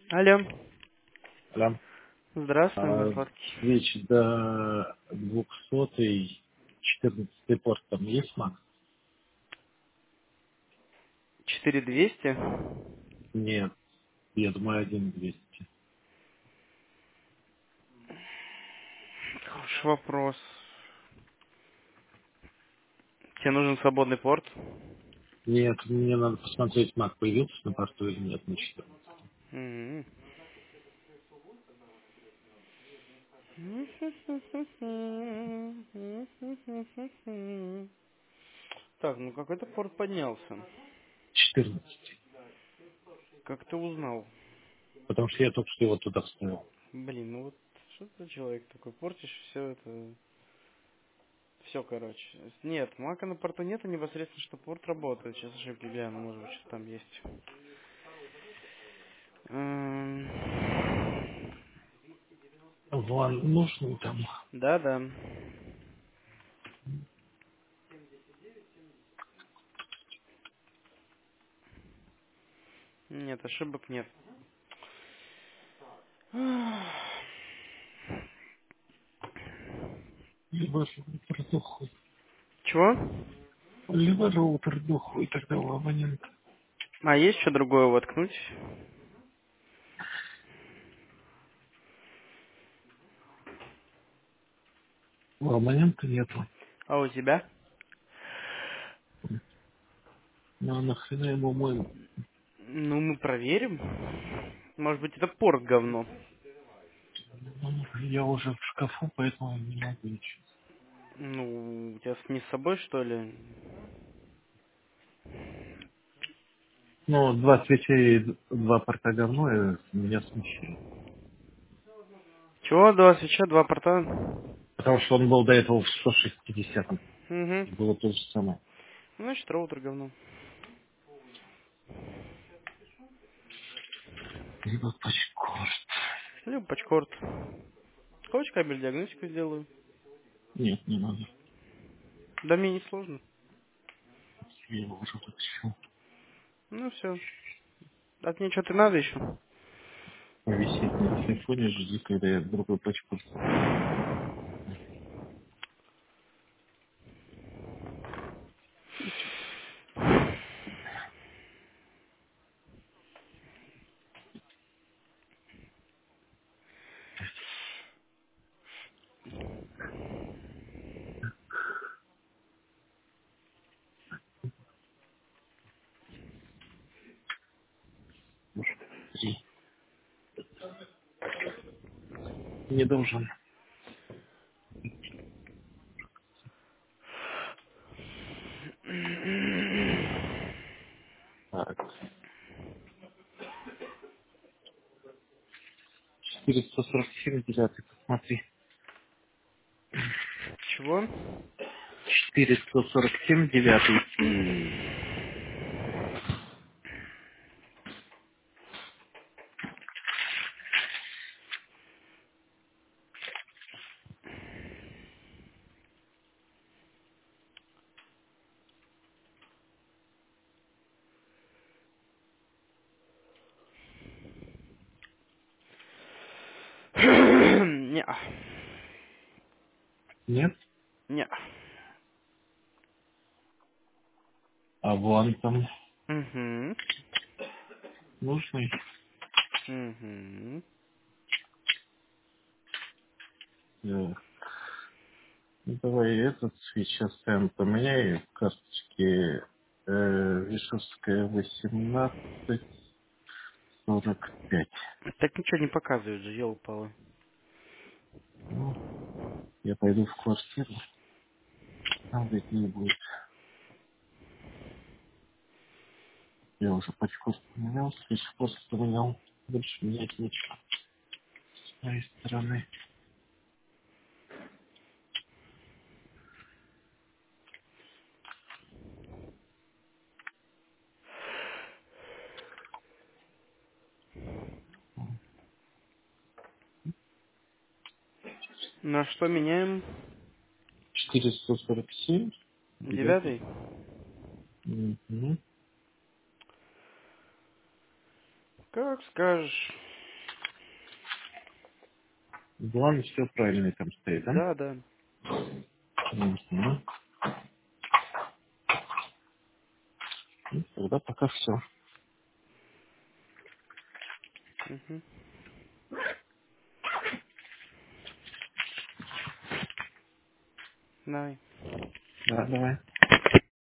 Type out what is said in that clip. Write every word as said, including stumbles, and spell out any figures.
Алло. Прям Здравствуй, мой а, сладкий. свеч до двухсотый, четырнадцатый порт там есть, Макс? четыре двести. Нет, я думаю, один двести. Хороший вопрос. Тебе нужен свободный порт? Нет, мне надо посмотреть, Мак появился на порту или нет на четырнадцать. М. Так, ну какой-то порт поднялся. четырнадцать. Как ты узнал? Потому что я только что его туда вставил. Блин, ну вот что ты за человек такой? Портишь все это. Все, короче. Нет, мака на порту нет, а непосредственно, что порт работает. Сейчас ошибки гляну, может быть, что там есть. М. Вон, нужный там. Да-да. Нет, ошибок нет. Либо роутер дохлый. Чего? Либо роутер дохлый тогда у абонента. А есть что другое воткнуть? У абонента нету. А у тебя? Ну а нахрена ему мой... Ну, мы проверим. Может быть, это порт говно. Ну, я уже в шкафу, поэтому не могу ничего. Ну, у тебя с не с собой, что ли? Ну, два свеча и два порта говно э, меня смущает. Чего? Два свеча, два порта? Потому что он был до этого в сто шестидесятом. Угу. Было то же самое. Значит, роутер говно. Либо пачкорд. Либо пачкорд. Хочешь, кабель диагностику сделаю? Нет, не надо. Да мне не сложно. Я его уже вытащил. Ну все. От мне что-то надо еще? Повисеть на телефоне, жди, когда я другой пачкорд. Три. Не должен. Так. четыреста сорок семь девятый, посмотри. Чего? четыреста сорок семь девятый. Не. Нет? Не. А вон там Угу. нужный. Угу. Э, Ну, давай этот сейчас ставим, поменяй карточки. Э, Вишевская восемнадцать сорок пять. Так ничего не показывает же, елы-палы. Ну, я пойду в квартиру, там ведь не будет. Я уже почкост поменял, свечкост поменял. Больше менять нечего с моей стороны. На что меняем? четыреста сорок семь. Девятый. Девятый? Мгм. Как скажешь. План все правильно там стоит, да? Да, да. Мгм. Ну, тогда пока все. Угу. Давай. Да, давай.